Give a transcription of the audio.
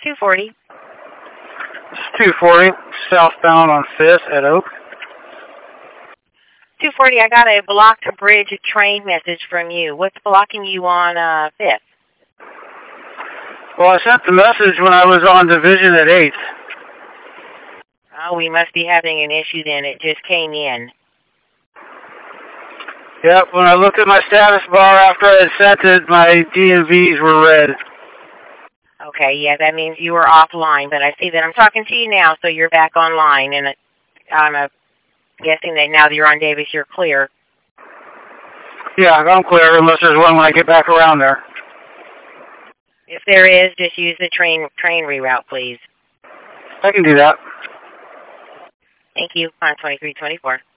240. It's 240, southbound on 5th at Oak. 240, I got a blocked bridge train message from you. What's blocking you on 5th? Well, I sent the message when I was on Division at 8th. Oh, we must be having an issue then. It just came in. Yep, when I looked at my status bar after I had sent it, my DMVs were red. Okay, yeah, that means you were offline, but I see that I'm talking to you now, so you're back online, and I'm guessing that now that you're on Davis, you're clear. Yeah, I'm clear unless there's one when I get back around there. If there is, just use the train reroute, please. I can do that. Thank you. On 2324.